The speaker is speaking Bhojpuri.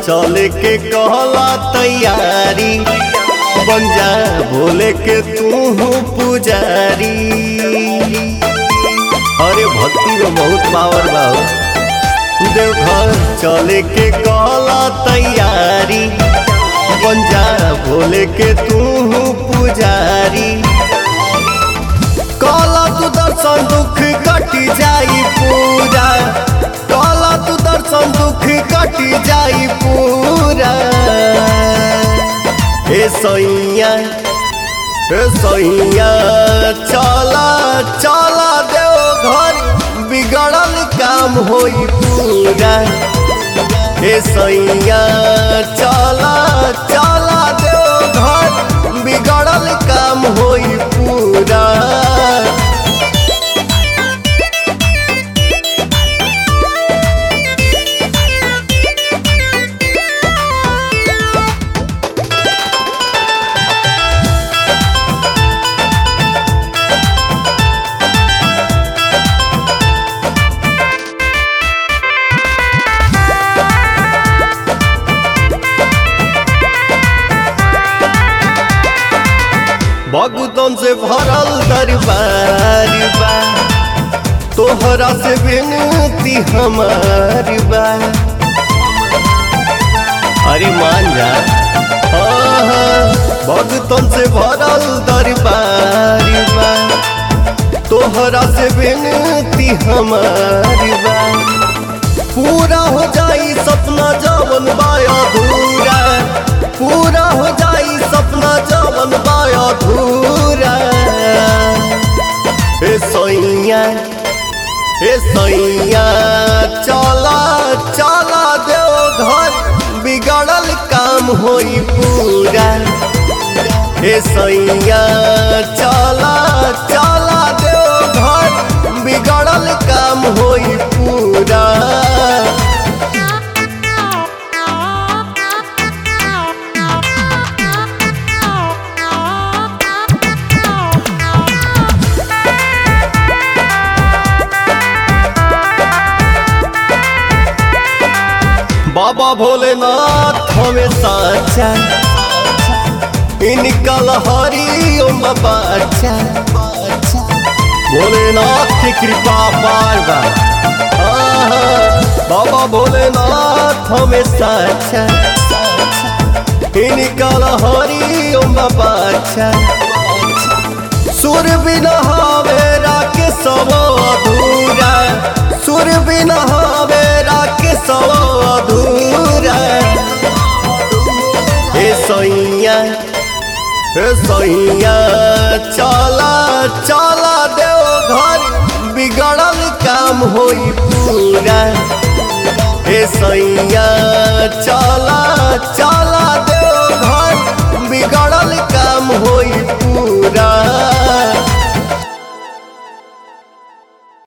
चले के कहला तैयारी, बन जा भोले के तू पुजारी। अरे भक्ति में बहुत पावर बा। देवघर चले के कहला तैयारी, बन जा भोले के तू पुजारी। कहला तू दर्शन दुख कटी जाई पूरा, कहला तू दर्शन दुख कटी जाई पूरा। हे सैया चला चला देवघर, बिगड़ल काम होई पूरा। हे सैया चला चला देवघर, बिगड़ल काम होई पूरा। भगतन से भरल दरबार बा, तोहरा से विनती हमार बा। अरे मान जा। भगतन से भरल दरबार बा, तोहरा से विनती हमार बा। पूरा हो जाई सपना जवन बा अधूरा, पूरा हो जाई सपना जवन बा अधूरा। हे सैया चला चला देवघर, बिगड़ल काम होई पूरा। हे सैया चला चला देवघर, बिगड़ल काम होई पूरा। बाबा भोलेनाथ हमें साचा, इनकल हरि ओम बाचा। भोलेनाथ की कृपा पार बा। बाबा भोलेनाथ हमें साचा, इनकल हरि ओम बाचा। सुर बिना हवेरा के सब अधूरा, सुर बिना हवेरा के सब अधूरा। हे सैया चला चला देवघर, बिगड़ल काम होई पूरा। हे सैया चला चला देवघर, बिगड़ल